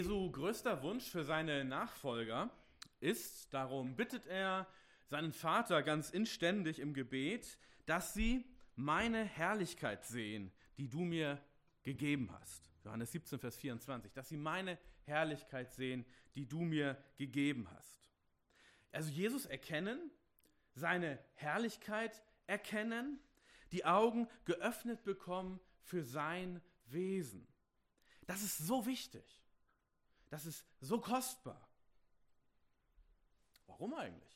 Jesu größter Wunsch für seine Nachfolger ist, darum bittet er seinen Vater ganz inständig im Gebet, dass sie meine Herrlichkeit sehen, die du mir gegeben hast. Johannes 17, Vers 24, dass sie meine Herrlichkeit sehen, die du mir gegeben hast. Also Jesus erkennen, seine Herrlichkeit erkennen, die Augen geöffnet bekommen für sein Wesen. Das ist so wichtig. Das ist so kostbar. Warum eigentlich?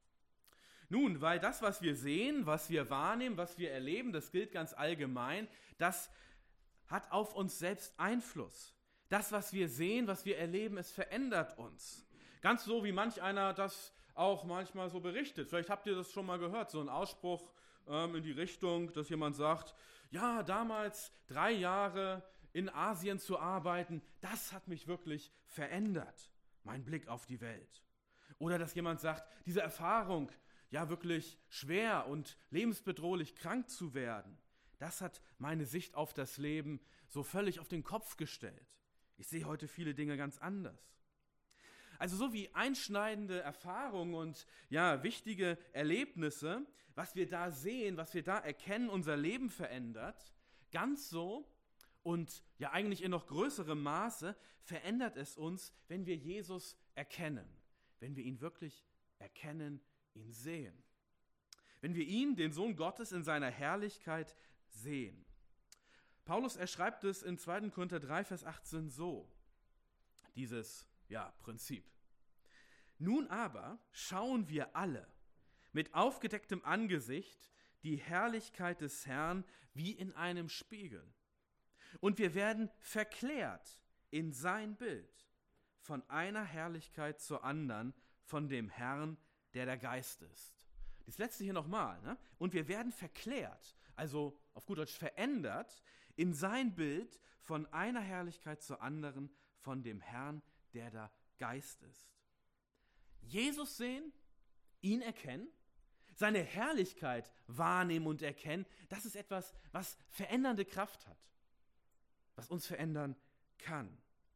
Nun, weil das, was wir sehen, was wir wahrnehmen, was wir erleben, das gilt ganz allgemein, das hat auf uns selbst Einfluss. Das, was wir sehen, was wir erleben, es verändert uns. Ganz so, wie manch einer das auch manchmal so berichtet. Vielleicht habt ihr das schon mal gehört, so ein Ausspruch in die Richtung, dass jemand sagt, ja, damals 3 Jahre in Asien zu arbeiten, das hat mich wirklich verändert, mein Blick auf die Welt. Oder dass jemand sagt, diese Erfahrung, ja wirklich schwer und lebensbedrohlich krank zu werden, das hat meine Sicht auf das Leben so völlig auf den Kopf gestellt. Ich sehe heute viele Dinge ganz anders. Also so wie einschneidende Erfahrungen und ja, wichtige Erlebnisse, was wir da sehen, was wir da erkennen, unser Leben verändert, ganz so und ja eigentlich in noch größerem Maße verändert es uns, wenn wir Jesus erkennen, wenn wir ihn wirklich erkennen, ihn sehen. Wenn wir ihn, den Sohn Gottes, in seiner Herrlichkeit sehen. Paulus, er schreibt es in 2. Korinther 3, Vers 18 so, dieses Prinzip. Nun aber schauen wir alle mit aufgedecktem Angesicht die Herrlichkeit des Herrn wie in einem Spiegel. Und wir werden verklärt in sein Bild, von einer Herrlichkeit zur anderen, von dem Herrn, der Geist ist. Das letzte hier nochmal. Ne? Und wir werden verklärt, also auf gut Deutsch verändert, in sein Bild, von einer Herrlichkeit zur anderen, von dem Herrn, der Geist ist. Jesus sehen, ihn erkennen, seine Herrlichkeit wahrnehmen und erkennen, das ist etwas, was verändernde Kraft hat, was uns verändern kann.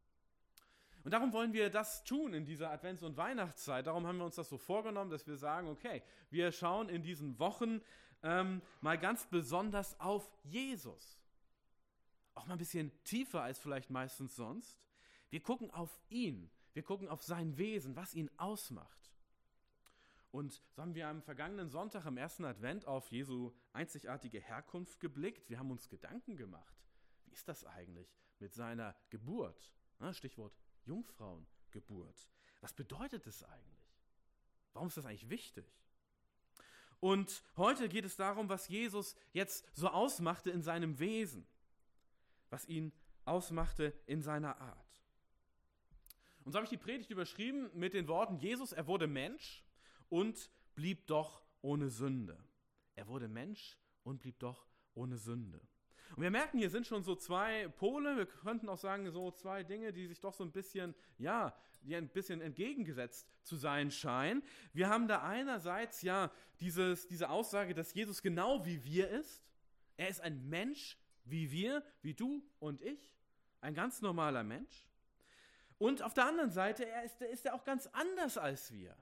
Und darum wollen wir das tun in dieser Advents- und Weihnachtszeit. Darum haben wir uns das so vorgenommen, dass wir sagen, okay, wir schauen in diesen Wochen mal ganz besonders auf Jesus. Auch mal ein bisschen tiefer als vielleicht meistens sonst. Wir gucken auf ihn, wir gucken auf sein Wesen, was ihn ausmacht. Und so haben wir am vergangenen Sonntag im ersten Advent auf Jesu einzigartige Herkunft geblickt. Wir haben uns Gedanken gemacht. Wie ist das eigentlich mit seiner Geburt? Stichwort Jungfrauengeburt. Was bedeutet das eigentlich? Warum ist das eigentlich wichtig? Und heute geht es darum, was Jesus jetzt so ausmachte in seinem Wesen, was ihn ausmachte in seiner Art. Und so habe ich die Predigt überschrieben mit den Worten, Jesus, er wurde Mensch und blieb doch ohne Sünde. Er wurde Mensch und blieb doch ohne Sünde. Und wir merken, hier sind schon so 2 Pole, wir könnten auch sagen, so 2 Dinge, die sich doch so ein bisschen, die ein bisschen entgegengesetzt zu sein scheinen. Wir haben da einerseits diese Aussage, dass Jesus genau wie wir ist. Er ist ein Mensch wie wir, wie du und ich, ein ganz normaler Mensch. Und auf der anderen Seite, ist er auch ganz anders als wir.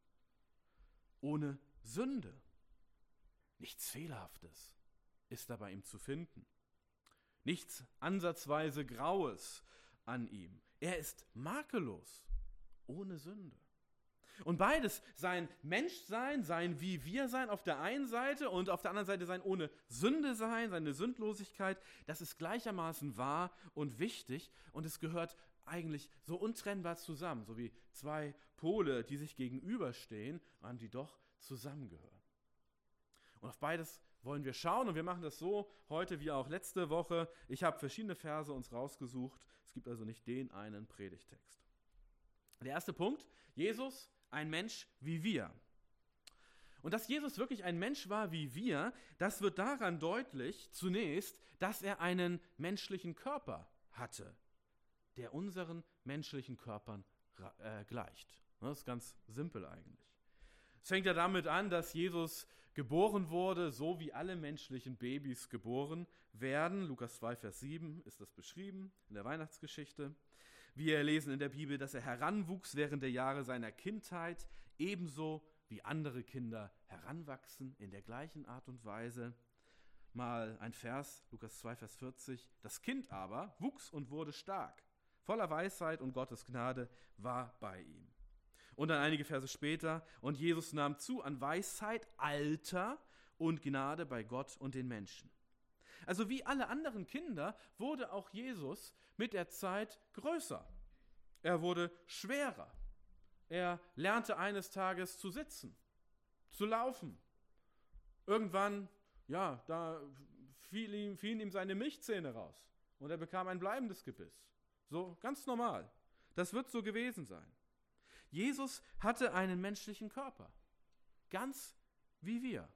Ohne Sünde. Nichts Fehlerhaftes ist da bei ihm zu finden. Nichts ansatzweise Graues an ihm. Er ist makellos, ohne Sünde. Und beides, sein Menschsein, sein wie wir sein auf der einen Seite und auf der anderen Seite sein ohne Sünde sein, seine Sündlosigkeit, das ist gleichermaßen wahr und wichtig und es gehört eigentlich so untrennbar zusammen, so wie 2 Pole, die sich gegenüberstehen und die doch zusammengehören. Und auf beides wollen wir schauen und wir machen das so heute wie auch letzte Woche. Ich habe verschiedene Verse uns rausgesucht. Es gibt also nicht den einen Predigtext. Der erste Punkt, Jesus, ein Mensch wie wir. Und dass Jesus wirklich ein Mensch war wie wir, das wird daran deutlich, zunächst, dass er einen menschlichen Körper hatte, der unseren menschlichen Körpern gleicht. Das ist ganz simpel eigentlich. Es fängt ja damit an, dass Jesus geboren wurde, so wie alle menschlichen Babys geboren werden. Lukas 2, Vers 7 ist das beschrieben in der Weihnachtsgeschichte. Wir lesen in der Bibel, dass er heranwuchs während der Jahre seiner Kindheit, ebenso wie andere Kinder heranwachsen in der gleichen Art und Weise. Mal ein Vers, Lukas 2, Vers 40. Das Kind aber wuchs und wurde stark, voller Weisheit und Gottes Gnade war bei ihm. Und dann einige Verse später, und Jesus nahm zu an Weisheit, Alter und Gnade bei Gott und den Menschen. Also wie alle anderen Kinder wurde auch Jesus mit der Zeit größer. Er wurde schwerer. Er lernte eines Tages zu sitzen, zu laufen. Irgendwann, da fielen ihm seine Milchzähne raus und er bekam ein bleibendes Gebiss. So ganz normal. Das wird so gewesen sein. Jesus hatte einen menschlichen Körper, ganz wie wir.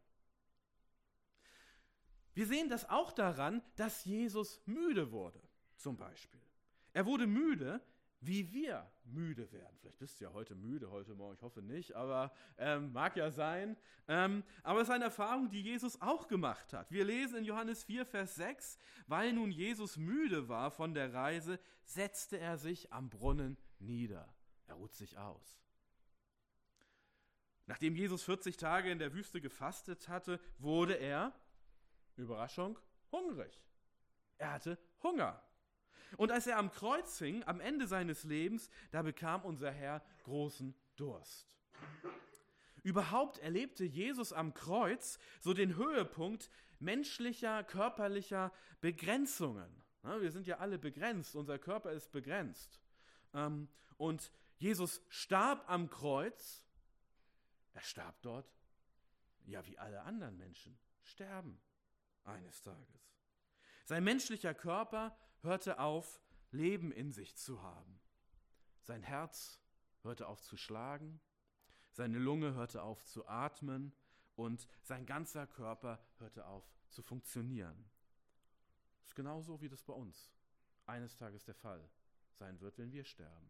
Wir sehen das auch daran, dass Jesus müde wurde, zum Beispiel. Er wurde müde, wie wir müde werden. Vielleicht bist du ja heute müde, heute Morgen, ich hoffe nicht, aber mag ja sein. Aber es ist eine Erfahrung, die Jesus auch gemacht hat. Wir lesen in Johannes 4, Vers 6, weil nun Jesus müde war von der Reise, setzte er sich am Brunnen nieder. Er ruht sich aus. Nachdem Jesus 40 Tage in der Wüste gefastet hatte, wurde er, Überraschung, hungrig. Er hatte Hunger. Und als er am Kreuz hing, am Ende seines Lebens, da bekam unser Herr großen Durst. Überhaupt erlebte Jesus am Kreuz so den Höhepunkt menschlicher, körperlicher Begrenzungen. Wir sind ja alle begrenzt, unser Körper ist begrenzt. Und Jesus starb am Kreuz. Er starb dort, ja, wie alle anderen Menschen sterben eines Tages. Sein menschlicher Körper hörte auf, Leben in sich zu haben. Sein Herz hörte auf zu schlagen, seine Lunge hörte auf zu atmen und sein ganzer Körper hörte auf zu funktionieren. Das ist genauso, wie das bei uns eines Tages der Fall sein wird, wenn wir sterben.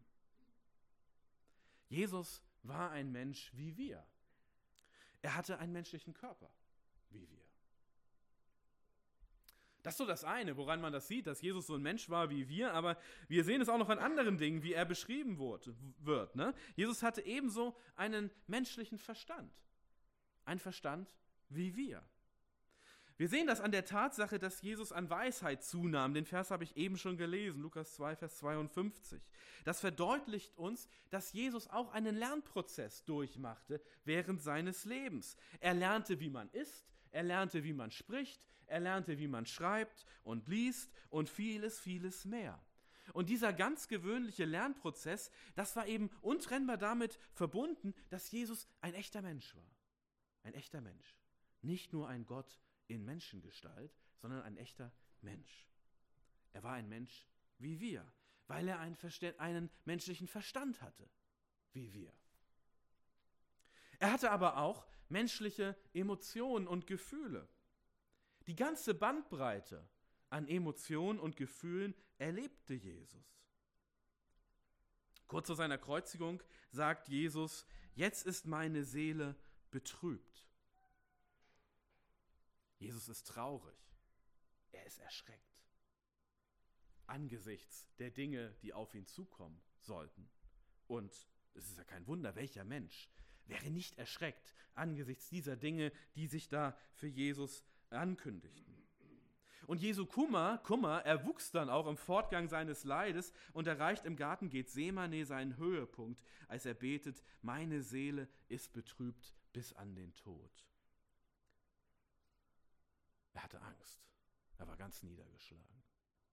Jesus war ein Mensch wie wir. Er hatte einen menschlichen Körper wie wir. Das ist so das eine, woran man das sieht, dass Jesus so ein Mensch war wie wir, aber wir sehen es auch noch an anderen Dingen, wie er beschrieben wird. Ne? Jesus hatte ebenso einen menschlichen Verstand. Ein Verstand wie wir. Wir sehen das an der Tatsache, dass Jesus an Weisheit zunahm. Den Vers habe ich eben schon gelesen, Lukas 2, Vers 52. Das verdeutlicht uns, dass Jesus auch einen Lernprozess durchmachte während seines Lebens. Er lernte, wie man isst, er lernte, wie man spricht, er lernte, wie man schreibt und liest und vieles, vieles mehr. Und dieser ganz gewöhnliche Lernprozess, das war eben untrennbar damit verbunden, dass Jesus ein echter Mensch war. Ein echter Mensch. Nicht nur ein Gott in Menschengestalt, sondern ein echter Mensch. Er war ein Mensch wie wir, weil er einen menschlichen Verstand hatte, wie wir. Er hatte aber auch menschliche Emotionen und Gefühle. Die ganze Bandbreite an Emotionen und Gefühlen erlebte Jesus. Kurz vor seiner Kreuzigung sagt Jesus: Jetzt ist meine Seele betrübt. Jesus ist traurig. Er ist erschreckt. Angesichts der Dinge, die auf ihn zukommen sollten. Und es ist ja kein Wunder, welcher Mensch wäre nicht erschreckt angesichts dieser Dinge, die sich da für Jesus ankündigten. Und Jesu Kummer erwuchs dann auch im Fortgang seines Leides und erreicht im Garten Gethsemane seinen Höhepunkt, als er betet: Meine Seele ist betrübt bis an den Tod. Er hatte Angst. Er war ganz niedergeschlagen.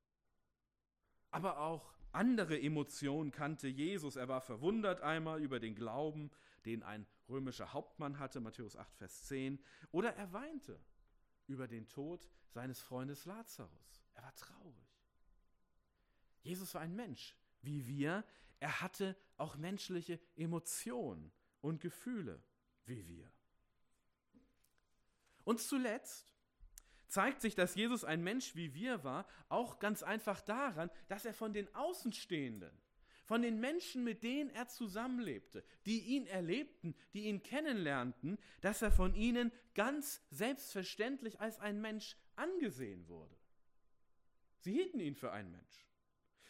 Aber auch andere Emotionen kannte Jesus. Er war verwundert einmal über den Glauben, den ein römischer Hauptmann hatte, Matthäus 8, Vers 10. Oder er weinte über den Tod seines Freundes Lazarus. Er war traurig. Jesus war ein Mensch, wie wir. Er hatte auch menschliche Emotionen und Gefühle, wie wir. Und zuletzt zeigt sich, dass Jesus ein Mensch wie wir war, auch ganz einfach daran, dass er von den Außenstehenden, von den Menschen, mit denen er zusammenlebte, die ihn erlebten, die ihn kennenlernten, dass er von ihnen ganz selbstverständlich als ein Mensch angesehen wurde. Sie hielten ihn für einen Mensch.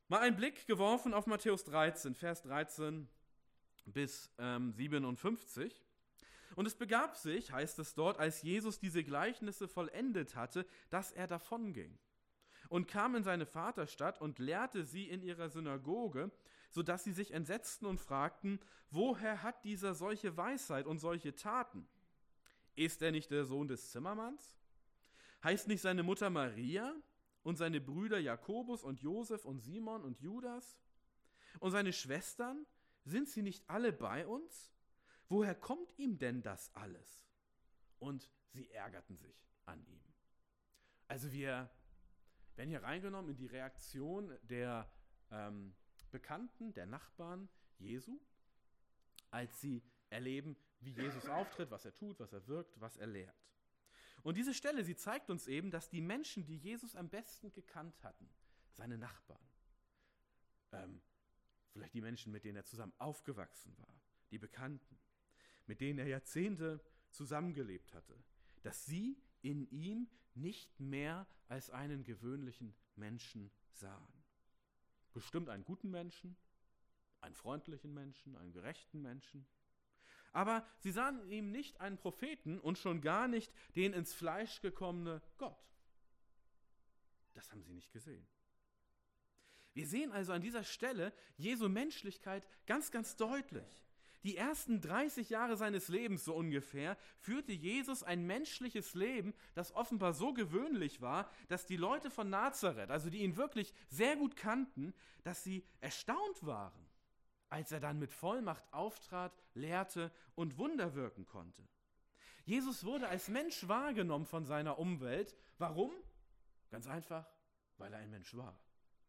Mal einen Blick geworfen auf Matthäus 13, Vers 13 bis 57. Und es begab sich, heißt es dort, als Jesus diese Gleichnisse vollendet hatte, dass er davonging und kam in seine Vaterstadt und lehrte sie in ihrer Synagoge, sodass sie sich entsetzten und fragten, woher hat dieser solche Weisheit und solche Taten? Ist er nicht der Sohn des Zimmermanns? Heißt nicht seine Mutter Maria und seine Brüder Jakobus und Josef und Simon und Judas? Und seine Schwestern, sind sie nicht alle bei uns? Woher kommt ihm denn das alles? Und sie ärgerten sich an ihm. Also wir werden hier reingenommen in die Reaktion der Bekannten, der Nachbarn Jesu, als sie erleben, wie Jesus auftritt, was er tut, was er wirkt, was er lehrt. Und diese Stelle, sie zeigt uns eben, dass die Menschen, die Jesus am besten gekannt hatten, seine Nachbarn, vielleicht die Menschen, mit denen er zusammen aufgewachsen war, die Bekannten, mit denen er Jahrzehnte zusammengelebt hatte, dass sie in ihm nicht mehr als einen gewöhnlichen Menschen sahen. Bestimmt einen guten Menschen, einen freundlichen Menschen, einen gerechten Menschen. Aber sie sahen in ihm nicht einen Propheten und schon gar nicht den ins Fleisch gekommene Gott. Das haben sie nicht gesehen. Wir sehen also an dieser Stelle Jesu Menschlichkeit ganz, ganz deutlich. Die ersten 30 Jahre seines Lebens so ungefähr führte Jesus ein menschliches Leben, das offenbar so gewöhnlich war, dass die Leute von Nazareth, also die ihn wirklich sehr gut kannten, dass sie erstaunt waren, als er dann mit Vollmacht auftrat, lehrte und Wunder wirken konnte. Jesus wurde als Mensch wahrgenommen von seiner Umwelt. Warum? Ganz einfach, weil er ein Mensch war.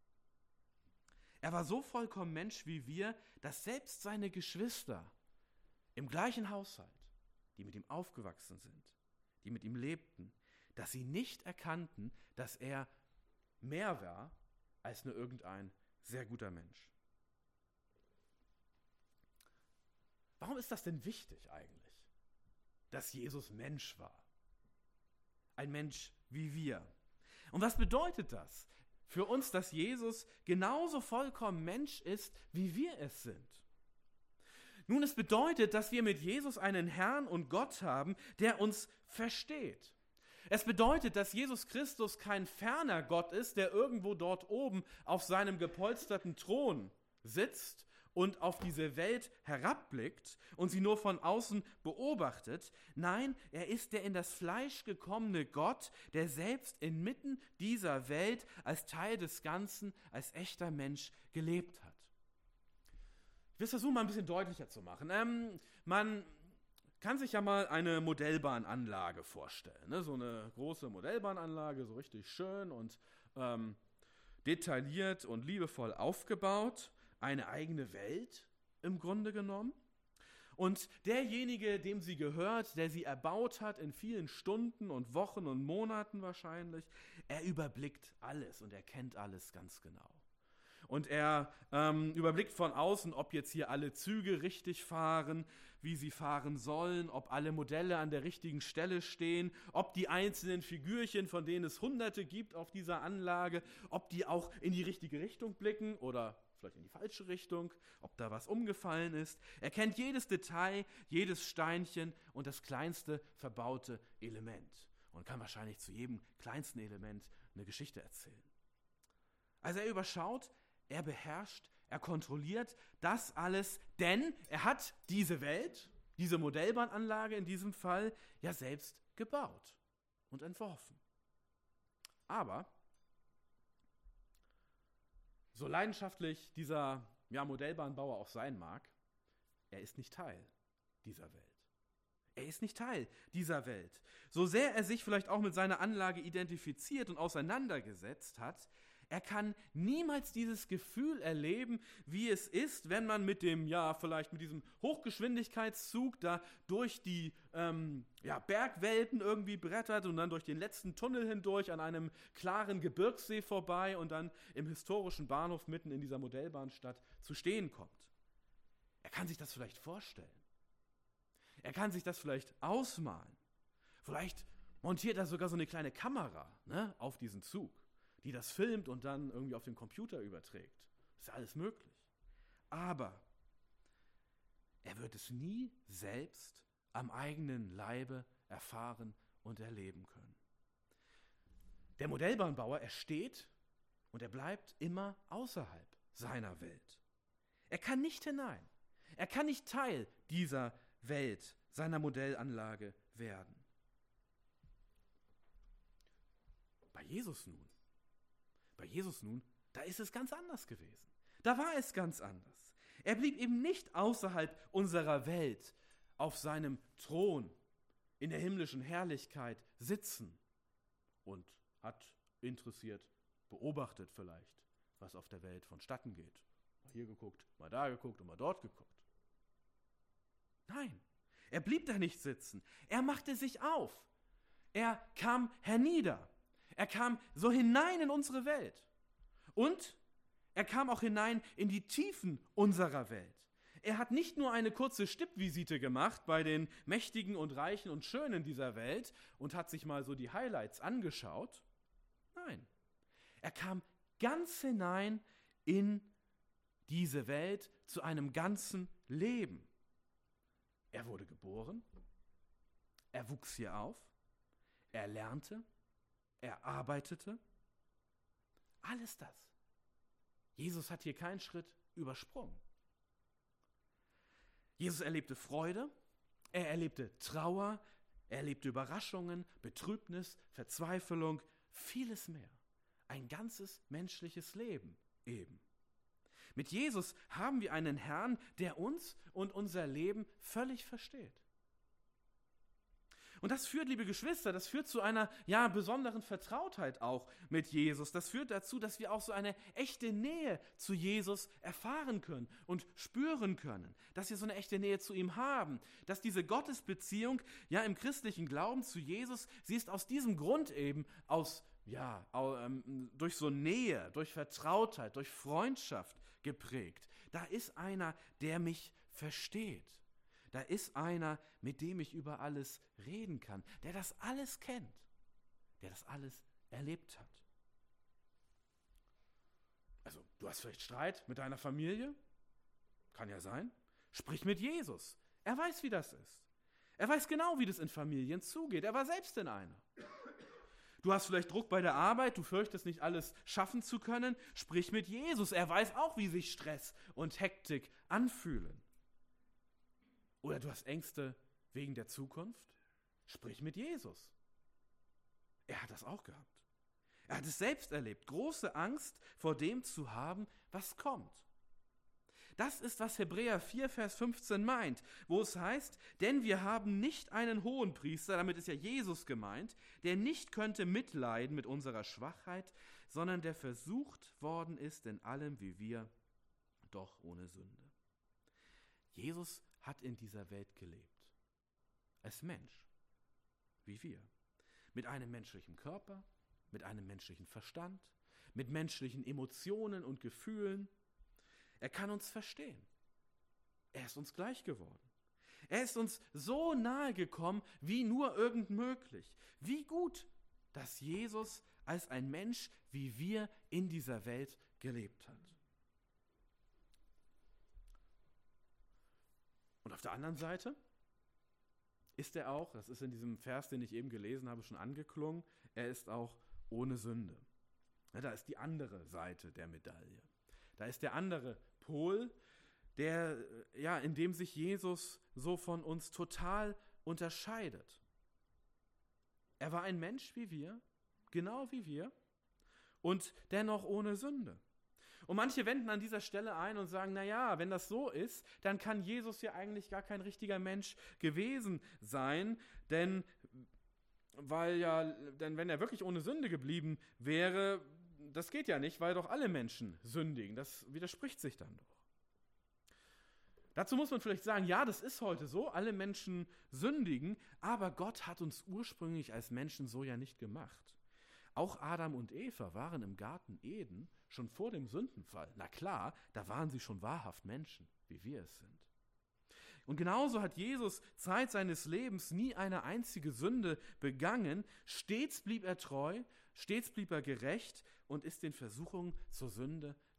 Er war so vollkommen Mensch wie wir, dass selbst seine Geschwister im gleichen Haushalt, die mit ihm aufgewachsen sind, die mit ihm lebten, dass sie nicht erkannten, dass er mehr war als nur irgendein sehr guter Mensch. Warum ist das denn wichtig eigentlich, dass Jesus Mensch war? Ein Mensch wie wir. Und was bedeutet das für uns, dass Jesus genauso vollkommen Mensch ist, wie wir es sind? Nun, es bedeutet, dass wir mit Jesus einen Herrn und Gott haben, der uns versteht. Es bedeutet, dass Jesus Christus kein ferner Gott ist, der irgendwo dort oben auf seinem gepolsterten Thron sitzt und auf diese Welt herabblickt und sie nur von außen beobachtet. Nein, er ist der in das Fleisch gekommene Gott, der selbst inmitten dieser Welt als Teil des Ganzen, als echter Mensch gelebt hat. Ich will es versuchen, mal ein bisschen deutlicher zu machen. Man kann sich ja mal eine Modellbahnanlage vorstellen. Ne? So eine große Modellbahnanlage, so richtig schön und detailliert und liebevoll aufgebaut. Eine eigene Welt im Grunde genommen. Und derjenige, dem sie gehört, der sie erbaut hat in vielen Stunden und Wochen und Monaten wahrscheinlich, er überblickt alles und er kennt alles ganz genau. Und er überblickt von außen, ob jetzt hier alle Züge richtig fahren, wie sie fahren sollen, ob alle Modelle an der richtigen Stelle stehen, ob die einzelnen Figürchen, von denen es Hunderte gibt auf dieser Anlage, ob die auch in die richtige Richtung blicken oder vielleicht in die falsche Richtung, ob da was umgefallen ist. Er kennt jedes Detail, jedes Steinchen und das kleinste verbaute Element und kann wahrscheinlich zu jedem kleinsten Element eine Geschichte erzählen. Also er überschaut, er beherrscht, er kontrolliert das alles, denn er hat diese Welt, diese Modellbahnanlage in diesem Fall, ja selbst gebaut und entworfen. Aber so leidenschaftlich dieser Modellbahnbauer auch sein mag, er ist nicht Teil dieser Welt. Er ist nicht Teil dieser Welt. So sehr er sich vielleicht auch mit seiner Anlage identifiziert und auseinandergesetzt hat, er kann niemals dieses Gefühl erleben, wie es ist, wenn man mit dem, vielleicht mit diesem Hochgeschwindigkeitszug da durch die Bergwelten irgendwie brettert und dann durch den letzten Tunnel hindurch an einem klaren Gebirgssee vorbei und dann im historischen Bahnhof mitten in dieser Modellbahnstadt zu stehen kommt. Er kann sich das vielleicht vorstellen. Er kann sich das vielleicht ausmalen. Vielleicht montiert er sogar so eine kleine Kamera auf diesen Zug, die das filmt und dann irgendwie auf den Computer überträgt. Ist alles möglich. Aber er wird es nie selbst am eigenen Leibe erfahren und erleben können. Der Modellbahnbauer, er steht und er bleibt immer außerhalb seiner Welt. Er kann nicht hinein. Er kann nicht Teil dieser Welt, seiner Modellanlage werden. Bei Jesus nun, da ist es ganz anders gewesen. Da war es ganz anders. Er blieb eben nicht außerhalb unserer Welt auf seinem Thron in der himmlischen Herrlichkeit sitzen und hat interessiert beobachtet vielleicht, was auf der Welt vonstatten geht. Mal hier geguckt, mal da geguckt und mal dort geguckt. Nein, er blieb da nicht sitzen. Er machte sich auf. Er kam hernieder. Er kam so hinein in unsere Welt. Und er kam auch hinein in die Tiefen unserer Welt. Er hat nicht nur eine kurze Stippvisite gemacht bei den Mächtigen und Reichen und Schönen dieser Welt und hat sich mal so die Highlights angeschaut. Nein, er kam ganz hinein in diese Welt zu einem ganzen Leben. Er wurde geboren, er wuchs hier auf, er lernte, er arbeitete. Alles das. Jesus hat hier keinen Schritt übersprungen. Jesus erlebte Freude, er erlebte Trauer, er erlebte Überraschungen, Betrübnis, Verzweiflung, vieles mehr. Ein ganzes menschliches Leben eben. Mit Jesus haben wir einen Herrn, der uns und unser Leben völlig versteht. Und das führt, liebe Geschwister, das führt zu einer besonderen Vertrautheit auch mit Jesus. Das führt dazu, dass wir auch so eine echte Nähe zu Jesus erfahren können und spüren können. Dass wir so eine echte Nähe zu ihm haben. Dass diese Gottesbeziehung im christlichen Glauben zu Jesus, sie ist aus diesem Grund eben durch so Nähe, durch Vertrautheit, durch Freundschaft geprägt. Da ist einer, der mich versteht. Da ist einer, mit dem ich über alles reden kann, der das alles kennt, der das alles erlebt hat. Also, du hast vielleicht Streit mit deiner Familie? Kann ja sein. Sprich mit Jesus. Er weiß, wie das ist. Er weiß genau, wie das in Familien zugeht. Er war selbst in einer. Du hast vielleicht Druck bei der Arbeit, du fürchtest nicht alles schaffen zu können. Sprich mit Jesus. Er weiß auch, wie sich Stress und Hektik anfühlen. Oder du hast Ängste wegen der Zukunft? Sprich mit Jesus. Er hat das auch gehabt. Er hat es selbst erlebt, große Angst vor dem zu haben, was kommt. Das ist, was Hebräer 4, Vers 15 meint, wo es heißt, denn wir haben nicht einen Hohenpriester, damit ist ja Jesus gemeint, der nicht könnte mitleiden mit unserer Schwachheit, sondern der versucht worden ist in allem wie wir, doch ohne Sünde. Jesus hat in dieser Welt gelebt, als Mensch, wie wir, mit einem menschlichen Körper, mit einem menschlichen Verstand, mit menschlichen Emotionen und Gefühlen. Er kann uns verstehen. Er ist uns gleich geworden. Er ist uns so nahe gekommen, wie nur irgend möglich. Wie gut, dass Jesus als ein Mensch wie wir in dieser Welt gelebt hat. Und auf der anderen Seite ist er auch, das ist in diesem Vers, den ich eben gelesen habe, schon angeklungen, er ist auch ohne Sünde. Ja, da ist die andere Seite der Medaille. Da ist der andere Pol, in dem sich Jesus so von uns total unterscheidet. Er war ein Mensch wie wir, genau wie wir, und dennoch ohne Sünde. Und manche wenden an dieser Stelle ein und sagen, wenn das so ist, dann kann Jesus ja eigentlich gar kein richtiger Mensch gewesen sein, denn wenn er wirklich ohne Sünde geblieben wäre, das geht ja nicht, weil doch alle Menschen sündigen. Das widerspricht sich dann doch. Dazu muss man vielleicht sagen, ja, das ist heute so, alle Menschen sündigen, aber Gott hat uns ursprünglich als Menschen so ja nicht gemacht. Auch Adam und Eva waren im Garten Eden schon vor dem Sündenfall. Na klar, da waren sie schon wahrhaft Menschen, wie wir es sind. Und genauso hat Jesus Zeit seines Lebens nie eine einzige Sünde begangen. Stets blieb er treu, stets blieb er gerecht und ist den Versuchungen zur Sünde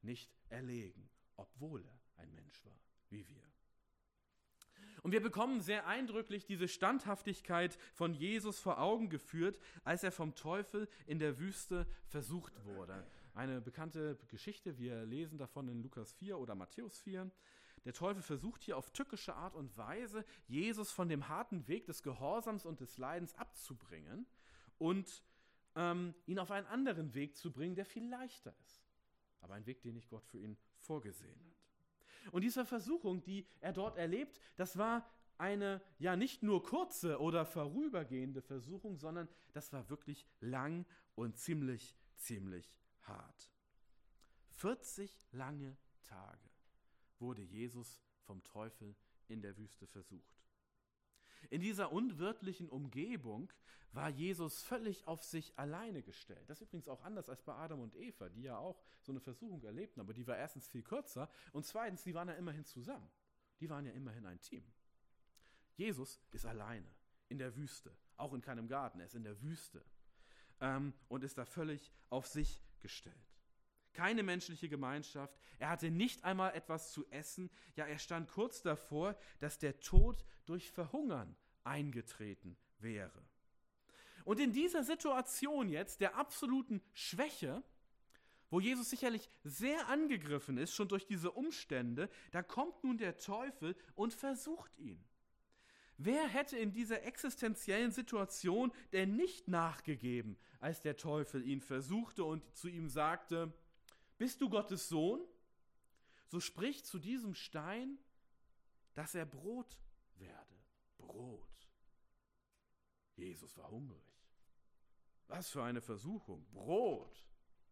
nicht erlegen, obwohl er ein Mensch war, wie wir. Und wir bekommen sehr eindrücklich diese Standhaftigkeit von Jesus vor Augen geführt, als er vom Teufel in der Wüste versucht wurde. Eine bekannte Geschichte, wir lesen davon in Lukas 4 oder Matthäus 4. Der Teufel versucht hier auf tückische Art und Weise, Jesus von dem harten Weg des Gehorsams und des Leidens abzubringen und ihn auf einen anderen Weg zu bringen, der viel leichter ist. Aber ein Weg, den nicht Gott für ihn vorgesehen hat. Und diese Versuchung, die er dort erlebt, das war eine ja nicht nur kurze oder vorübergehende Versuchung, sondern das war wirklich lang und ziemlich hart. 40 lange Tage wurde Jesus vom Teufel in der Wüste versucht. In dieser unwirtlichen Umgebung war Jesus völlig auf sich alleine gestellt. Das ist übrigens auch anders als bei Adam und Eva, die ja auch so eine Versuchung erlebten, aber die war erstens viel kürzer und zweitens, die waren ja immerhin zusammen. Die waren ja immerhin ein Team. Jesus ist alleine in der Wüste, auch in keinem Garten, er ist in der Wüste und ist da völlig auf sich gestellt. Keine menschliche Gemeinschaft, er hatte nicht einmal etwas zu essen, ja, er stand kurz davor, dass der Tod durch Verhungern eingetreten wäre. Und in dieser Situation jetzt der absoluten Schwäche, wo Jesus sicherlich sehr angegriffen ist, schon durch diese Umstände, da kommt nun der Teufel und versucht ihn. Wer hätte in dieser existenziellen Situation denn nicht nachgegeben, als der Teufel ihn versuchte und zu ihm sagte: Bist du Gottes Sohn? So sprich zu diesem Stein, dass er Brot werde. Brot. Jesus war hungrig. Was für eine Versuchung. Brot.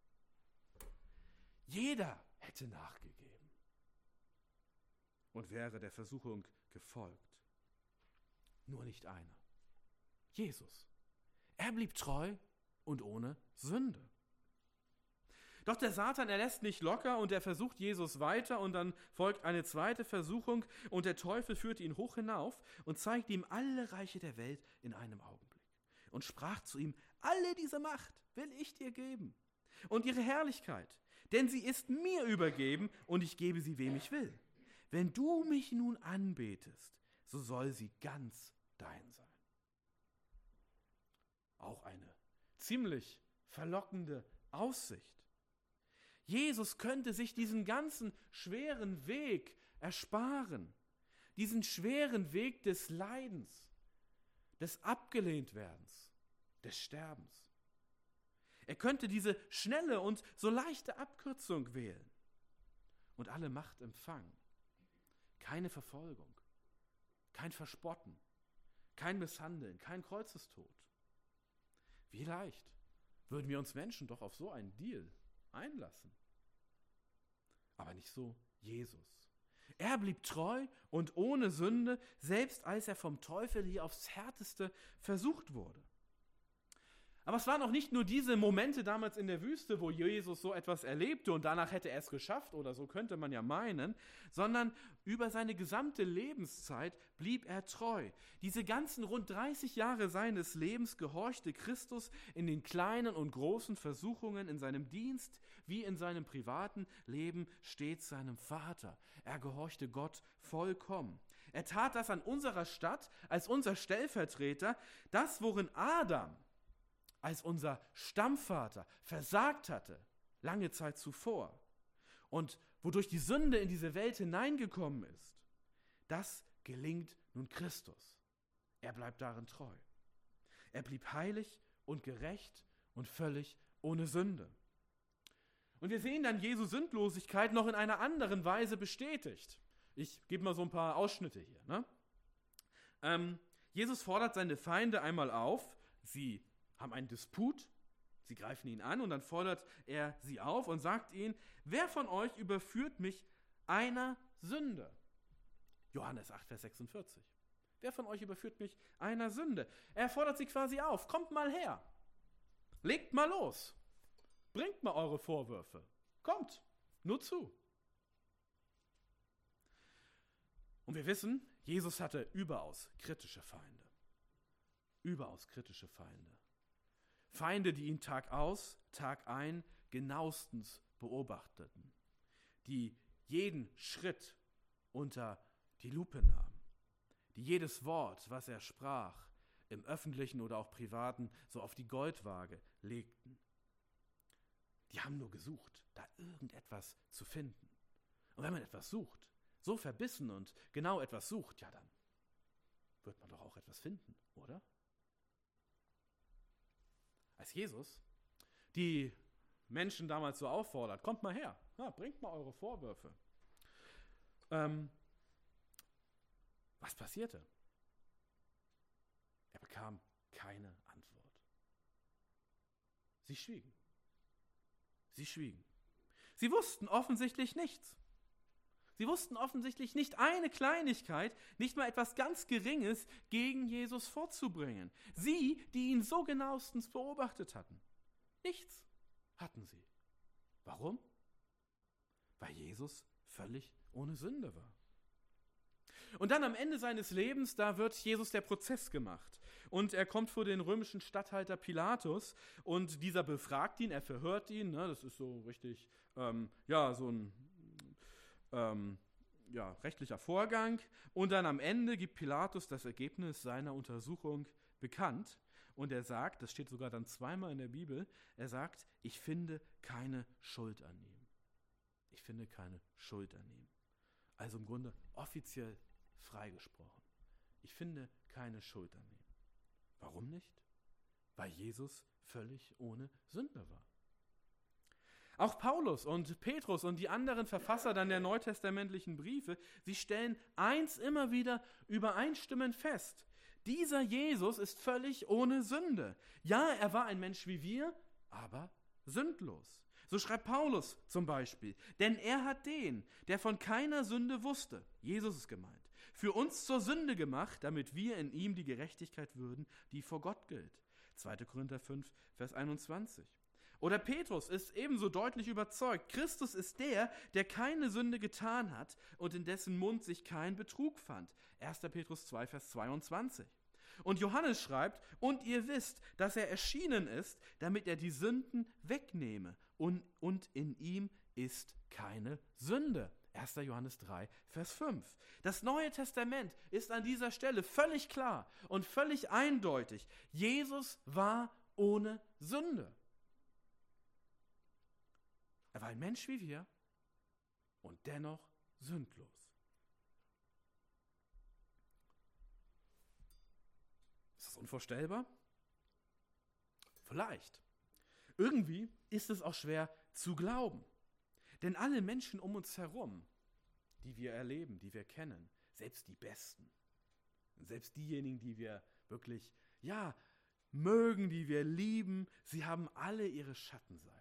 Jeder hätte nachgegeben und wäre der Versuchung gefolgt. Nur nicht einer. Jesus. Er blieb treu und ohne Sünde. Doch der Satan, er lässt nicht locker und er versucht Jesus weiter und dann folgt eine zweite Versuchung und der Teufel führte ihn hoch hinauf und zeigte ihm alle Reiche der Welt in einem Augenblick und sprach zu ihm: Alle diese Macht will ich dir geben und ihre Herrlichkeit, denn sie ist mir übergeben und ich gebe sie, wem ich will. Wenn du mich nun anbetest, so soll sie ganz dein sein. Auch eine ziemlich verlockende Aussicht. Jesus könnte sich diesen ganzen schweren Weg ersparen, diesen schweren Weg des Leidens, des Abgelehntwerdens, des Sterbens. Er könnte diese schnelle und so leichte Abkürzung wählen und alle Macht empfangen. Keine Verfolgung, kein Verspotten, kein Misshandeln, kein Kreuzestod. Wie leicht würden wir uns Menschen doch auf so einen Deal einlassen. Aber nicht so Jesus. Er blieb treu und ohne Sünde, selbst als er vom Teufel hier aufs Härteste versucht wurde. Aber es waren auch nicht nur diese Momente damals in der Wüste, wo Jesus so etwas erlebte und danach hätte er es geschafft, oder so könnte man ja meinen, sondern über seine gesamte Lebenszeit blieb er treu. Diese ganzen rund 30 Jahre seines Lebens gehorchte Christus in den kleinen und großen Versuchungen in seinem Dienst wie in seinem privaten Leben stets seinem Vater. Er gehorchte Gott vollkommen. Er tat das an unserer Stadt als unser Stellvertreter, das, worin Adam als unser Stammvater versagt hatte, lange Zeit zuvor, und wodurch die Sünde in diese Welt hineingekommen ist, das gelingt nun Christus. Er bleibt darin treu. Er blieb heilig und gerecht und völlig ohne Sünde. Und wir sehen dann Jesu Sündlosigkeit noch in einer anderen Weise bestätigt. Ich gebe mal so ein paar Ausschnitte hier. Jesus fordert seine Feinde einmal auf, sie haben einen Disput, sie greifen ihn an und dann fordert er sie auf und sagt ihnen: Wer von euch überführt mich einer Sünde? Johannes 8, Vers 46. Wer von euch überführt mich einer Sünde? Er fordert sie quasi auf: Kommt mal her, legt mal los, bringt mal eure Vorwürfe, kommt, nur zu. Und wir wissen, Jesus hatte überaus kritische Feinde. Überaus kritische Feinde. Feinde, die ihn Tag aus, Tag ein genauestens beobachteten. die jeden Schritt unter die Lupe nahmen, die jedes Wort, was er sprach, im öffentlichen oder auch privaten, so auf die Goldwaage legten. Die haben nur gesucht, da irgendetwas zu finden. Und wenn man etwas sucht, so verbissen und genau etwas sucht, ja, dann wird man doch auch etwas finden, oder? Als Jesus die Menschen damals so auffordert, kommt mal her, ja, bringt mal eure Vorwürfe. Was passierte? Er bekam keine Antwort. Sie schwiegen. Sie schwiegen. Sie wussten offensichtlich nichts. Sie wussten offensichtlich nicht eine Kleinigkeit, nicht mal etwas ganz Geringes gegen Jesus vorzubringen. Sie, die ihn so genauestens beobachtet hatten. Nichts hatten sie. Warum? Weil Jesus völlig ohne Sünde war. Und dann am Ende seines Lebens, da wird Jesus der Prozess gemacht. Und er kommt vor den römischen Statthalter Pilatus und dieser befragt ihn, er verhört ihn. Ne, das ist so richtig, so ein rechtlicher Vorgang. Und dann am Ende gibt Pilatus das Ergebnis seiner Untersuchung bekannt. Und er sagt, das steht sogar dann zweimal in der Bibel, er sagt, ich finde keine Schuld an ihm. Ich finde keine Schuld an ihm. Also im Grunde offiziell freigesprochen. Ich finde keine Schuld an ihm. Warum nicht? Weil Jesus völlig ohne Sünde war. Auch Paulus und Petrus und die anderen Verfasser dann der neutestamentlichen Briefe, sie stellen eins immer wieder übereinstimmend fest. Dieser Jesus ist völlig ohne Sünde. Ja, er war ein Mensch wie wir, aber sündlos. So schreibt Paulus zum Beispiel, denn er hat den, der von keiner Sünde wusste, Jesus ist gemeint, für uns zur Sünde gemacht, damit wir in ihm die Gerechtigkeit würden, die vor Gott gilt. 2. Korinther 5, Vers 21. Oder Petrus ist ebenso deutlich überzeugt, Christus ist der keine Sünde getan hat und in dessen Mund sich kein Betrug fand. 1. Petrus 2, Vers 22. Und Johannes schreibt, und ihr wisst, dass er erschienen ist, damit er die Sünden wegnehme. Und in ihm ist keine Sünde. 1. Johannes 3, Vers 5. Das Neue Testament ist an dieser Stelle völlig klar und völlig eindeutig. Jesus war ohne Sünde. Er war ein Mensch wie wir und dennoch sündlos. Ist das unvorstellbar? Vielleicht. Irgendwie ist es auch schwer zu glauben. Denn alle Menschen um uns herum, die wir erleben, die wir kennen, selbst die Besten, selbst diejenigen, die wir wirklich, mögen, die wir lieben, sie haben alle ihre Schattenseiten.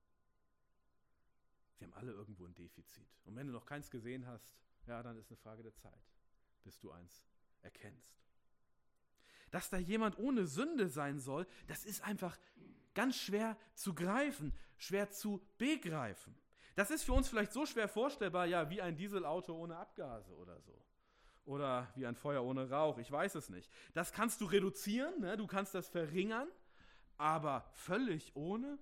Sie haben alle irgendwo ein Defizit. Und wenn du noch keins gesehen hast, dann ist eine Frage der Zeit, bis du eins erkennst. Dass da jemand ohne Sünde sein soll, das ist einfach ganz schwer zu greifen, schwer zu begreifen. Das ist für uns vielleicht so schwer vorstellbar, wie ein Dieselauto ohne Abgase oder so. Oder wie ein Feuer ohne Rauch, ich weiß es nicht. Das kannst du reduzieren, ne? Du kannst das verringern, aber völlig ohne?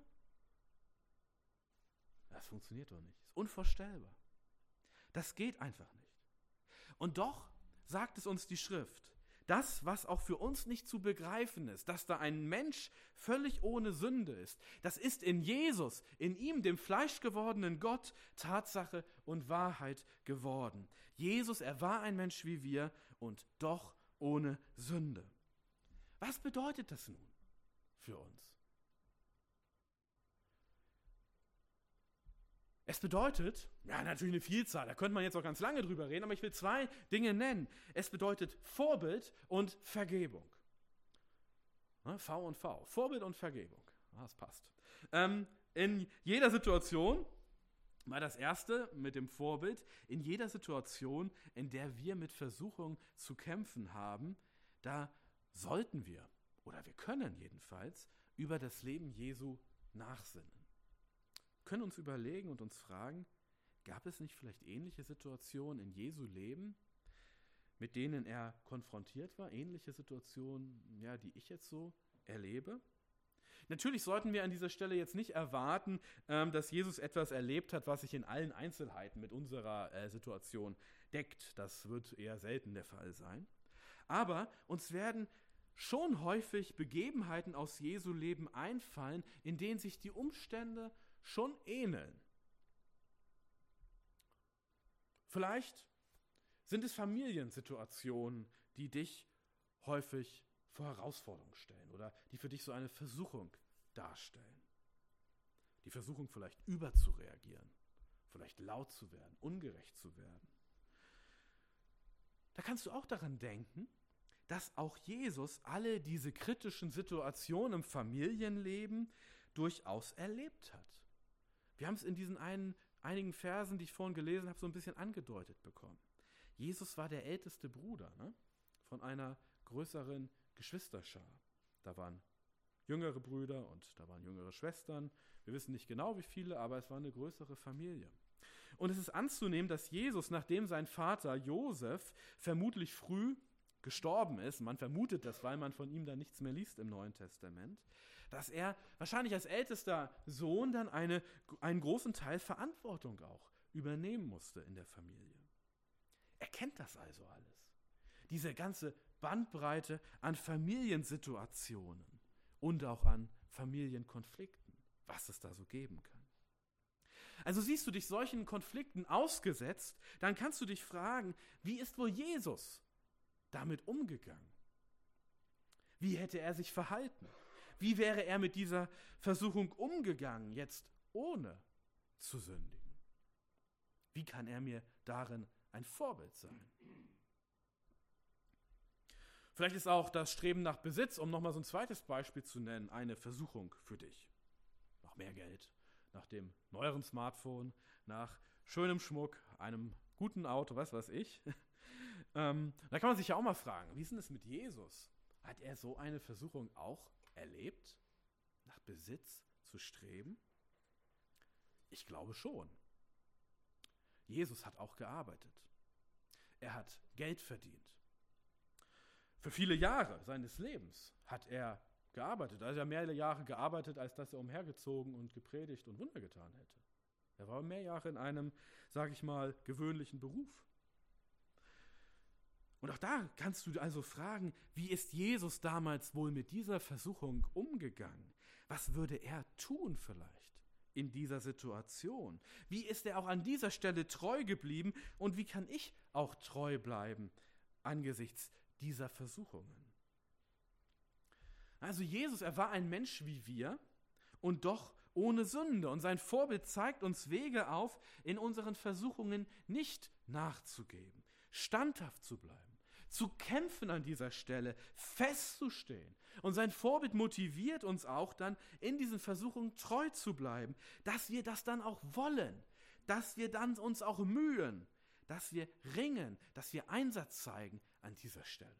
Das funktioniert doch nicht. Das ist unvorstellbar. Das geht einfach nicht. Und doch sagt es uns die Schrift, das, was auch für uns nicht zu begreifen ist, dass da ein Mensch völlig ohne Sünde ist, das ist in Jesus, in ihm, dem fleischgewordenen Gott, Tatsache und Wahrheit geworden. Jesus, er war ein Mensch wie wir und doch ohne Sünde. Was bedeutet das nun für uns? Es bedeutet, natürlich eine Vielzahl, da könnte man jetzt auch ganz lange drüber reden, aber ich will 2 Dinge nennen. Es bedeutet Vorbild und Vergebung. V und V, Vorbild und Vergebung. Das passt. In jeder Situation, mal das erste mit dem Vorbild, in jeder Situation, in der wir mit Versuchung zu kämpfen haben, da sollten wir, oder wir können jedenfalls, über das Leben Jesu nachsinnen. Können uns überlegen und uns fragen, gab es nicht vielleicht ähnliche Situationen in Jesu Leben, mit denen er konfrontiert war, ähnliche Situationen, die ich jetzt so erlebe? Natürlich sollten wir an dieser Stelle jetzt nicht erwarten, dass Jesus etwas erlebt hat, was sich in allen Einzelheiten mit unserer Situation deckt. Das wird eher selten der Fall sein. Aber uns werden schon häufig Begebenheiten aus Jesu Leben einfallen, in denen sich die Umstände schon ähneln. Vielleicht sind es Familiensituationen, die dich häufig vor Herausforderungen stellen oder die für dich so eine Versuchung darstellen. Die Versuchung, vielleicht überzureagieren, vielleicht laut zu werden, ungerecht zu werden. Da kannst du auch daran denken, dass auch Jesus alle diese kritischen Situationen im Familienleben durchaus erlebt hat. Wir haben es in diesen einigen Versen, die ich vorhin gelesen habe, so ein bisschen angedeutet bekommen. Jesus war der älteste Bruder, ne, von einer größeren Geschwisterschar. Da waren jüngere Brüder und da waren jüngere Schwestern. Wir wissen nicht genau, wie viele, aber es war eine größere Familie. Und es ist anzunehmen, dass Jesus, nachdem sein Vater Josef vermutlich früh gestorben ist, man vermutet das, weil man von ihm dann nichts mehr liest im Neuen Testament, dass er wahrscheinlich als ältester Sohn dann einen großen Teil Verantwortung auch übernehmen musste in der Familie. Er kennt das also alles. Diese ganze Bandbreite an Familiensituationen und auch an Familienkonflikten, was es da so geben kann. Also siehst du dich solchen Konflikten ausgesetzt, dann kannst du dich fragen, wie ist wohl Jesus damit umgegangen? Wie hätte er sich verhalten? Wie wäre er mit dieser Versuchung umgegangen, jetzt ohne zu sündigen? Wie kann er mir darin ein Vorbild sein? Vielleicht ist auch das Streben nach Besitz, um nochmal so ein zweites Beispiel zu nennen, eine Versuchung für dich. Nach mehr Geld, nach dem neueren Smartphone, nach schönem Schmuck, einem guten Auto, was weiß ich. Da kann man sich ja auch mal fragen, wie ist denn es mit Jesus? Hat er so eine Versuchung auch erlebt, nach Besitz zu streben? Ich glaube schon. Jesus hat auch gearbeitet. Er hat Geld verdient. Für viele Jahre seines Lebens hat er gearbeitet. Also er hat mehr Jahre gearbeitet, als dass er umhergezogen und gepredigt und Wunder getan hätte. Er war mehr Jahre in einem, sage ich mal, gewöhnlichen Beruf. Und auch da kannst du also fragen, wie ist Jesus damals wohl mit dieser Versuchung umgegangen? Was würde er tun vielleicht in dieser Situation? Wie ist er auch an dieser Stelle treu geblieben und wie kann ich auch treu bleiben angesichts dieser Versuchungen? Also Jesus, er war ein Mensch wie wir und doch ohne Sünde. Und sein Vorbild zeigt uns Wege auf, in unseren Versuchungen nicht nachzugeben, standhaft zu bleiben, zu kämpfen an dieser Stelle, festzustehen. Und sein Vorbild motiviert uns auch dann, in diesen Versuchungen treu zu bleiben, dass wir das dann auch wollen, dass wir dann uns auch mühen, dass wir ringen, dass wir Einsatz zeigen an dieser Stelle.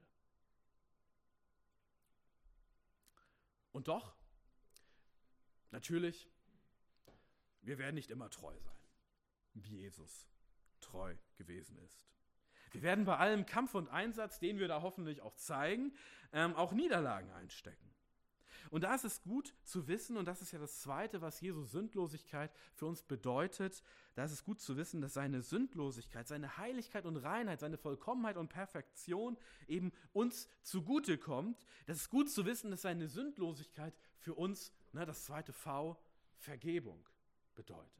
Und doch, natürlich, wir werden nicht immer treu sein, wie Jesus treu gewesen ist. Wir werden bei allem Kampf und Einsatz, den wir da hoffentlich auch zeigen, auch Niederlagen einstecken. Und da ist es gut zu wissen, und das ist ja das Zweite, was Jesu Sündlosigkeit für uns bedeutet, da ist es gut zu wissen, dass seine Sündlosigkeit, seine Heiligkeit und Reinheit, seine Vollkommenheit und Perfektion eben uns zugute kommt. Das ist gut zu wissen, dass seine Sündlosigkeit für uns, das zweite V, Vergebung bedeutet.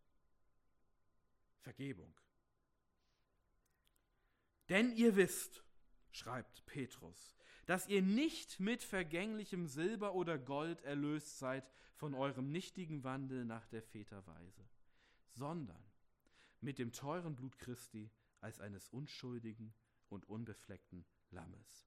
Vergebung. Denn ihr wisst, schreibt Petrus, dass ihr nicht mit vergänglichem Silber oder Gold erlöst seid von eurem nichtigen Wandel nach der Väterweise, sondern mit dem teuren Blut Christi als eines unschuldigen und unbefleckten Lammes.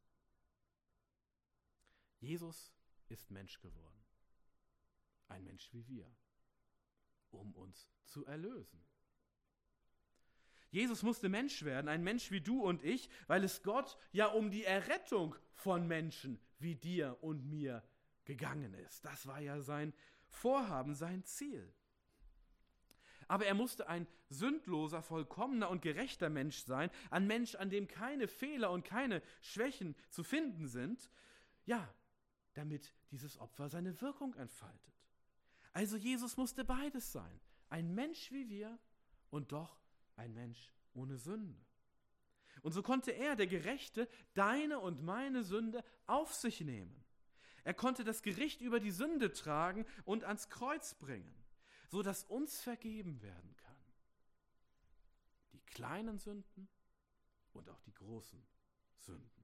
Jesus ist Mensch geworden, ein Mensch wie wir, um uns zu erlösen. Jesus musste Mensch werden, ein Mensch wie du und ich, weil es Gott ja um die Errettung von Menschen wie dir und mir gegangen ist. Das war ja sein Vorhaben, sein Ziel. Aber er musste ein sündloser, vollkommener und gerechter Mensch sein, ein Mensch, an dem keine Fehler und keine Schwächen zu finden sind. Ja, damit dieses Opfer seine Wirkung entfaltet. Also Jesus musste beides sein. Ein Mensch wie wir und doch ein Mensch ohne Sünde. Und so konnte er, der Gerechte, deine und meine Sünde auf sich nehmen. Er konnte das Gericht über die Sünde tragen und ans Kreuz bringen, so dass uns vergeben werden kann. Die kleinen Sünden und auch die großen Sünden.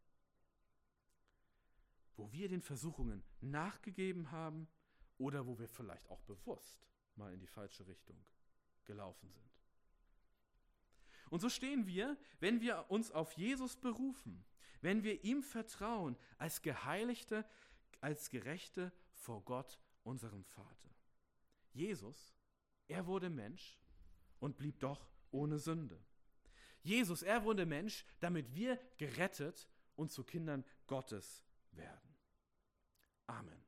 Wo wir den Versuchungen nachgegeben haben oder wo wir vielleicht auch bewusst mal in die falsche Richtung gelaufen sind. Und so stehen wir, wenn wir uns auf Jesus berufen, wenn wir ihm vertrauen, als Geheiligte, als Gerechte vor Gott, unserem Vater. Jesus, er wurde Mensch und blieb doch ohne Sünde. Jesus, er wurde Mensch, damit wir gerettet und zu Kindern Gottes werden. Amen.